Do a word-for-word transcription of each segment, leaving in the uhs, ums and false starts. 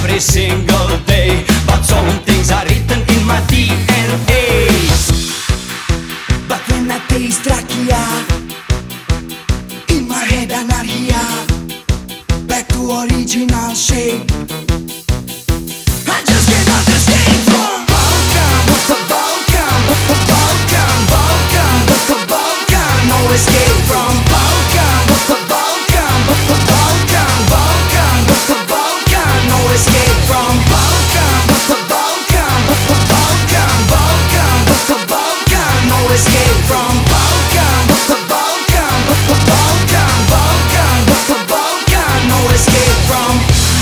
every single day, but some things are written in my D N A. But when I taste rakia, in my head anarchia, back to original shape. I just cannot escape from Balkan. What's the Balkan? What's the Balkan? Balkan. What's the Balkan? No escape from Balkan. What's the Balkan? What's the Balkan? Balkan. What's the Balkan? No escape from Balkan. What's the Balkan? What's the Balkan? Balkan. What's the Balkan? No escape from Balkan. What's the Balkan? What's the Balkan? Balkan. What's the Balkan? No escape from.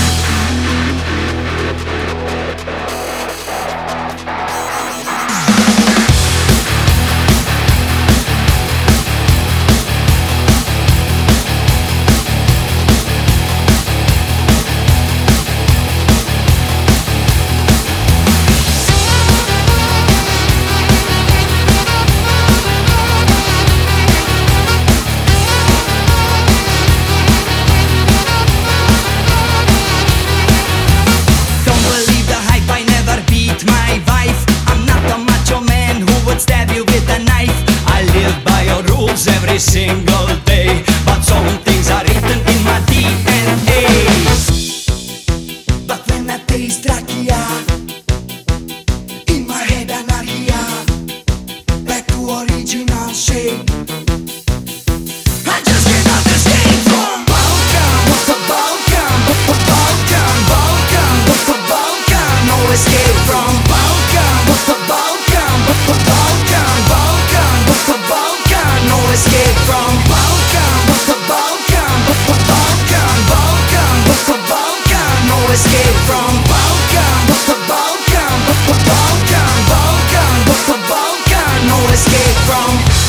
Stab you with a knife. I live by your rules every single day, but some things are written in my D N A. But when I taste rakia, in my head anarchia, back to original shape. I just cannot escape from Balkan. What's the Balkan? What's the Balkan? Balkan. What's the Balkan? No escape from Balkan. What's the Balkan? What's the Balkan? Balkan. What's the Balkan? No escape from Balkan. What's the Balkan? What's the Balkan? Balkan. What's the Balkan? No escape from Balkan. What's the Balkan? What's the Balkan? Balkan. What's the Balkan? No escape from.